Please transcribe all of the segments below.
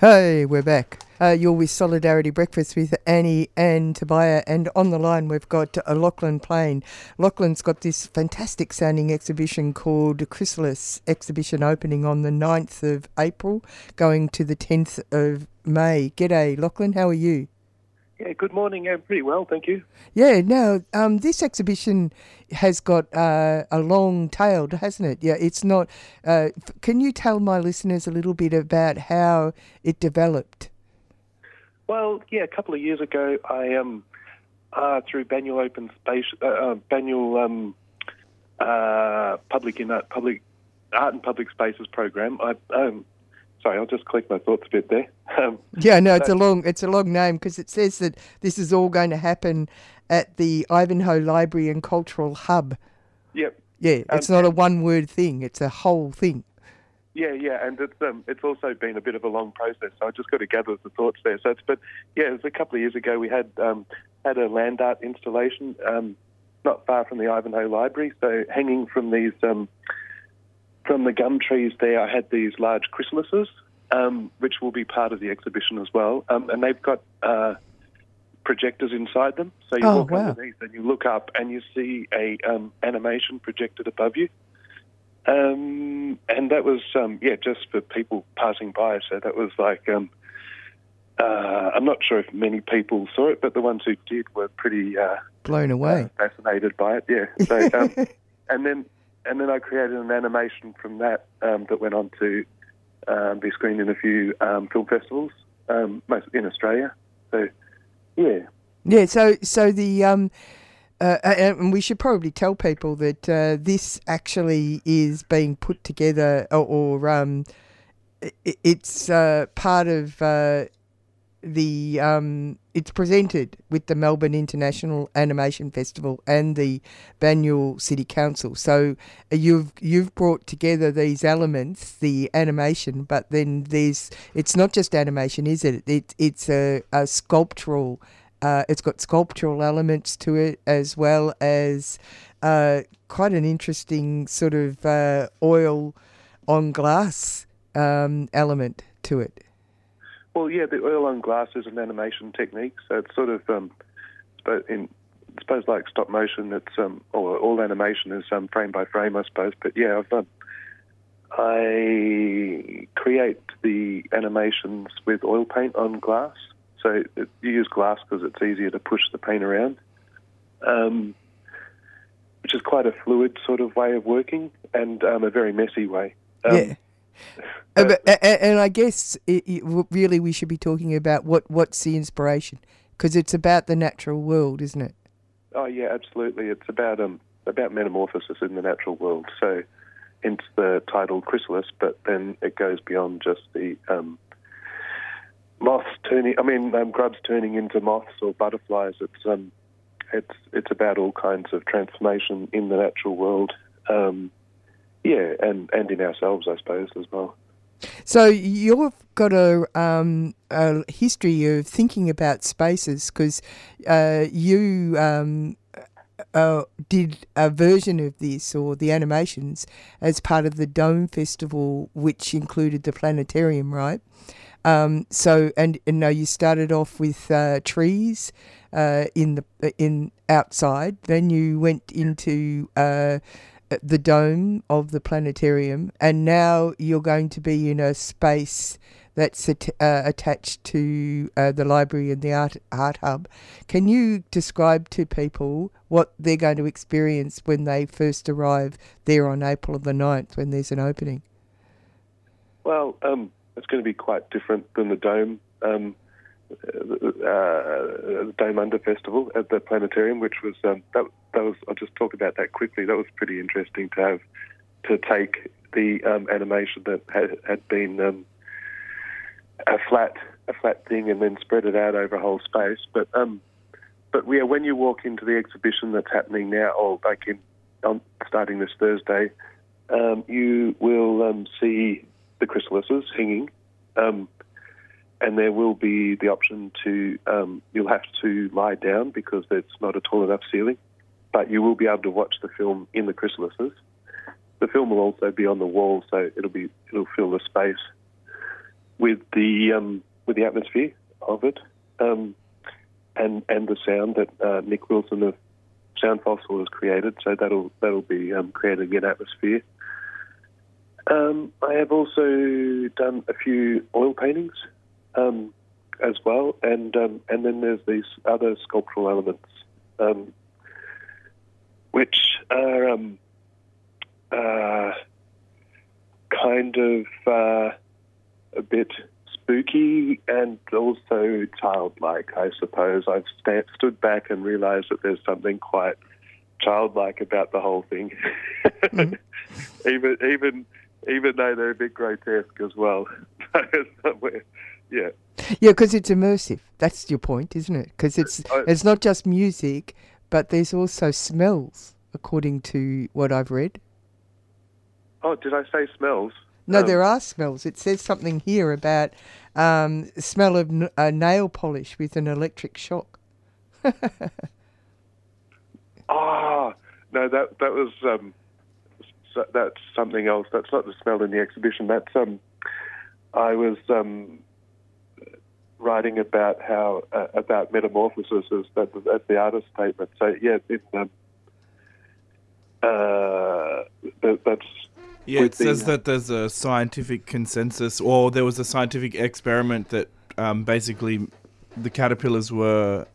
Hey, we're back. You're with Solidarity Breakfast with Annie and Tobiah, and on the line we've got Lachlan Plain. Lachlan's got this fantastic sounding exhibition called Chrysalis exhibition opening on the 9th of April, going to the 10th of May. G'day, Lachlan, how are you? Yeah, good morning. Pretty well, thank you. Yeah, now, this exhibition has got a long tail, hasn't it? Yeah, it's not... can you tell my listeners a little bit about how it developed? Well, yeah, a couple of years ago, I through Banyule Open Space, Banyule Public Art and Public Spaces program. Sorry, I'll just collect my thoughts a bit there. Yeah, no, it's a long name because it says that this is all going to happen at the Ivanhoe Library and Cultural Hub. Yep. Yeah, it's not a one-word thing; it's a whole thing. Yeah, and it's also been a bit of a long process. So I just got to gather the thoughts there. So it was a couple of years ago. We had a land art installation not far from the Ivanhoe Library. So hanging from these from the gum trees there, I had these large chrysalises, which will be part of the exhibition as well. And they've got projectors inside them. So you walk underneath and you look up and you see a animation projected above you. And that was, just for people passing by. So that was like, I'm not sure if many people saw it, but the ones who did were pretty blown away, fascinated by it. Yeah. So, and then I created an animation from that that went on to be screened in a few film festivals, most in Australia. So, yeah. Yeah. So the and we should probably tell people that this actually is being put together, or it's part of it's presented with the Melbourne International Animation Festival and the Banyule City Council. So you've brought together these elements, the animation, but then it's not just animation, is it? It's a sculptural. It's got sculptural elements to it, as well as quite an interesting sort of oil on glass element to it. Well, yeah, the oil on glass is an animation technique, so it's sort of, I suppose like stop motion. It's or all animation is frame by frame, I suppose. But yeah, I create the animations with oil paint on glass. So you use glass because it's easier to push the paint around, which is quite a fluid sort of way of working and a very messy way. Yeah. And I guess really we should be talking about what's the inspiration, because it's about the natural world, isn't it? Oh yeah, absolutely. It's about metamorphosis in the natural world. So hence the title Chrysalis, but then it goes beyond just the grubs turning into moths or butterflies. It's about all kinds of transformation in the natural world. And in ourselves, I suppose, as well. So you've got a history of thinking about spaces, because you did a version of this, or the animations, as part of the Dome Festival, which included the planetarium, right? So you started off with trees in outside, then you went into the dome of the planetarium, and now you're going to be in a space that's attached to the library and the art hub. Can you describe to people what they're going to experience when they first arrive there on April the 9th, when there's an opening? Well, it's going to be quite different than the dome. The Dome Under Festival at the planetarium, which was that was. I'll just talk about that quickly. That was pretty interesting to take the animation that had been a flat thing and then spread it out over a whole space. But when you walk into the exhibition that's happening now, or starting this Thursday, you will see the chrysalises hanging. And there will be the option to, you'll have to lie down because it's not a tall enough ceiling, but you will be able to watch the film in the chrysalises. The film will also be on the wall, so it'll fill the space. with the atmosphere of it, and the sound that Nick Wilson of Sound Fossil has created. So that'll be creating an atmosphere. I have also done a few oil paintings as well, and then there's these other sculptural elements, which are kind of a bit spooky and also childlike, I suppose. I've stood back and realised that there's something quite childlike about the whole thing, even though they're a bit grotesque as well. Yeah. Yeah, because it's immersive. That's your point, isn't it? Because it's not just music, but there's also smells, according to what I've read. Oh, did I say smells? No, there are smells. It says something here about smell of nail polish with an electric shock. Oh, no, that was that's something else. That's not the smell in the exhibition. That's I was writing about how about metamorphosis. That's the artist statement. So yeah, that's. Yeah, it says that there's a scientific consensus, or there was a scientific experiment that basically the caterpillars were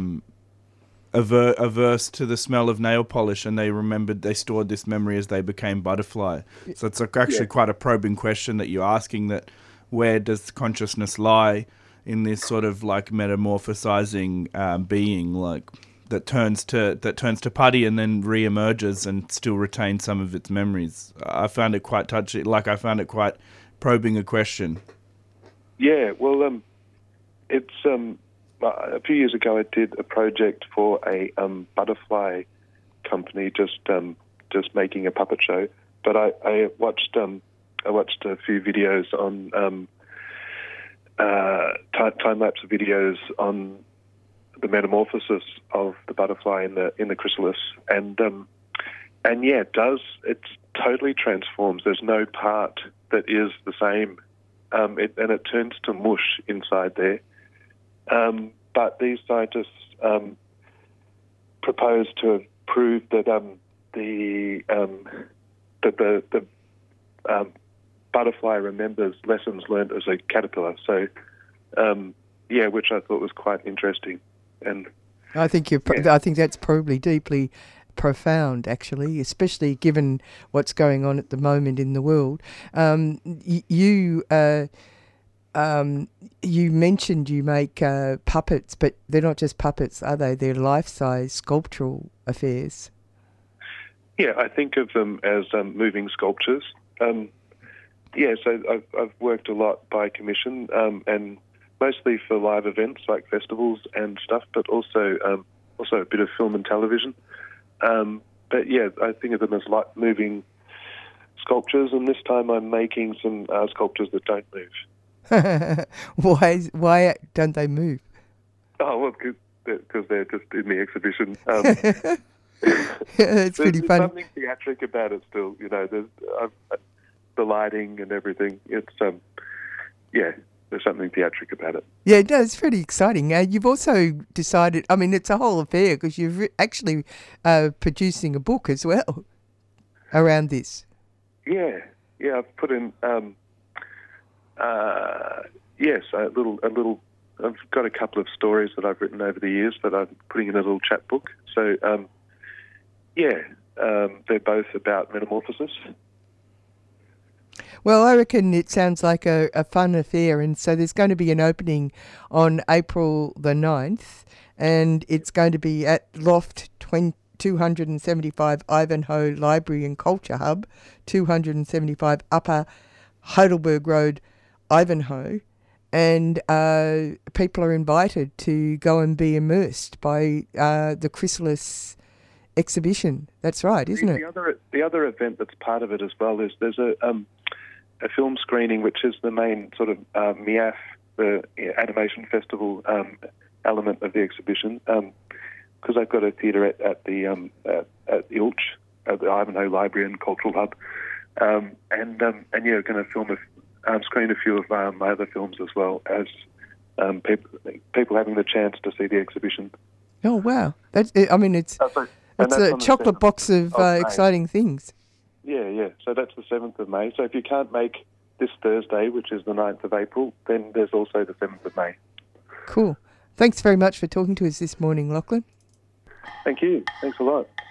averse to the smell of nail polish, and they stored this memory as they became butterfly. So it's actually quite a probing question that you're asking, that where does consciousness lie in this sort of like metamorphosizing being, like that turns to putty and then re-emerges and still retains some of its memories. I found it quite touchy. Like, I found it quite probing a question. Yeah, well, it's a few years ago I did a project for a butterfly company, just making a puppet show. But I watched a few videos on time-lapse videos on the metamorphosis of the butterfly in the chrysalis, and yeah, it totally transforms. There's no part that is the same, and it turns to mush inside there. But these scientists propose to have proved that the butterfly remembers lessons learned as a caterpillar. So yeah, which I thought was quite interesting. And I think I think that's probably deeply profound, actually, especially given what's going on at the moment in the world. You mentioned you make puppets, but they're not just puppets, are they? They're life-size sculptural affairs. Yeah, I think of them as moving sculptures. Yeah, so I've worked a lot by commission, and mostly for live events like festivals and stuff, but also a bit of film and television. But yeah, I think of them as like moving sculptures, and this time I'm making some sculptures that don't move. Why don't they move? Oh, well, because they're just in the exhibition. It's pretty funny. There's something theatric about it still, you know. There's the lighting and everything. It's yeah. There's something theatric about it. Yeah, no, it's pretty exciting. You've also decided, I mean, it's a whole affair because you're actually producing a book as well around this. Yeah, I've put in, yes, a little. I've got a couple of stories that I've written over the years that I'm putting in a little chapbook. So, yeah, they're both about metamorphosis. Well, I reckon it sounds like a fun affair, and so there's going to be an opening on April the 9th, and it's going to be at Loft 275 Ivanhoe Library and Culture Hub, 275 Upper Heidelberg Road, Ivanhoe, and people are invited to go and be immersed by the Chrysalis exhibition. That's right, isn't it? The other event that's part of it as well is there's a film screening, which is the main sort of MIAF, the animation festival element of the exhibition. Because I've got a theatre at the Ilch, at the Ivanhoe Library and Cultural Hub, and yeah, we're going to film screen a few of my other films as well as people having the chance to see the exhibition. Oh, wow. It's a on the chocolate 7th box of May. exciting things. Yeah. So that's the 7th of May. So if you can't make this Thursday, which is the 9th of April, then there's also the 7th of May. Cool. Thanks very much for talking to us this morning, Lachlan. Thank you. Thanks a lot.